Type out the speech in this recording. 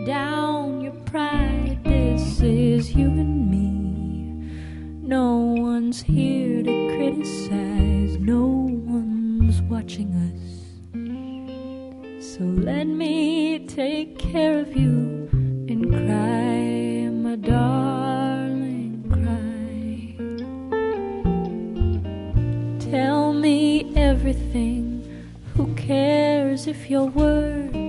down your pride. This is you and me. No one's here to criticize. No one's watching us. So let me take care of you and cry, my darling, cry. Tell me everything. Who cares if your words